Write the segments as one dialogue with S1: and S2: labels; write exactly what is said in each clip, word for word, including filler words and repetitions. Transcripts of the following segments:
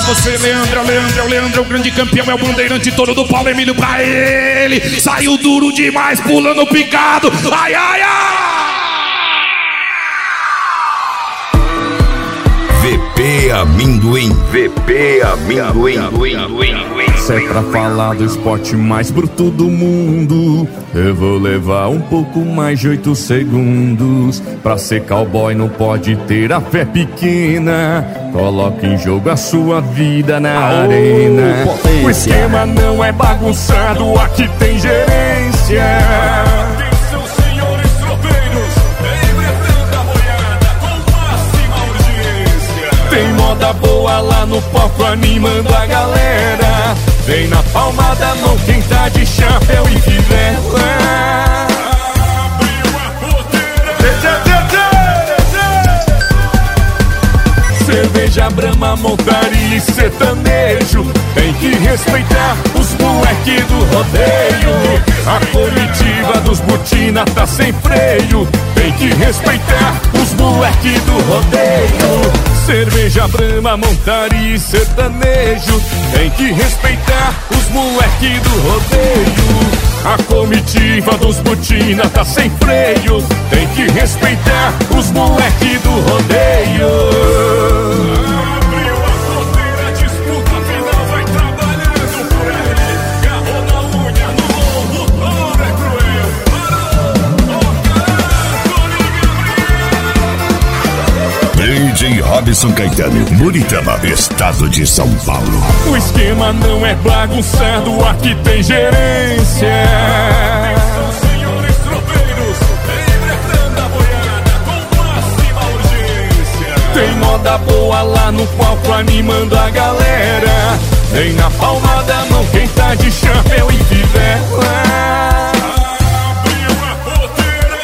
S1: você, Leandro, Leandro, Leandro, o grande campeão, é o bandeirante todo do Paulo Emílio pra ele. Saiu duro demais, pulando picado. Ai, ai, ai!
S2: V P Amendoim, V P Amendoim.
S3: Se é pra falar do esporte mais bruto do mundo, eu vou levar um pouco mais de oito segundos. Pra ser cowboy não pode ter a fé pequena. Coloque em jogo a sua vida na Aô, arena. Potência. O esquema não é bagunçado, aqui tem gerência. Atenção, senhores tropeiros, lembrando a boiada com máxima urgência. Tem moda boa lá no palco animando a galera. Vem na palma da mão quem tá de chapéu e fivela. Abriu a porteira. Cerveja, Brahma, montaria e sertanejo. Tem que respeitar os moleque do rodeio. A comitiva dos Butina tá sem freio. Tem que respeitar os moleque do rodeio. Cerveja, Brahma, montaria e sertanejo. Tem que respeitar os moleque do rodeio. A comitiva dos Butina tá sem freio. Tem que respeitar os moleque do rodeio. Abriu a porteira, a disputa final vai trabalhando por aí. Garrou na unha, no lombo, todo é cruel. Parou, oh,
S2: D J Robson Caetano, Muritama, estado de São Paulo.
S3: O esquema não é bagunçado, aqui tem gerência. Atenção, senhores tropeiros, lembrando a boiada com máxima urgência. Tem moda boa lá no palco animando a galera. Vem na palma da mão quem tá de chapéu e fivela. Abriu a porteira.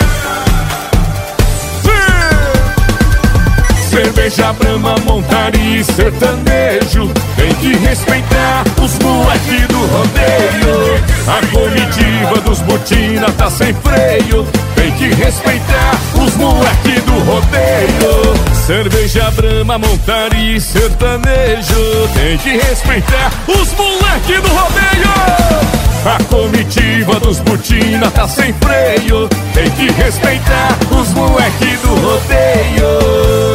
S3: Cerveja, Brahma, montaria e sertanejo. Tem que respeitar os moleque do rodeio. A comitiva dos Butina tá sem freio. Tem que respeitar os moleque do rodeio. Cerveja, Brahma, montaria e sertanejo. Tem que respeitar os moleque do rodeio. A comitiva dos Butina tá sem freio. Tem que respeitar os moleque do rodeio.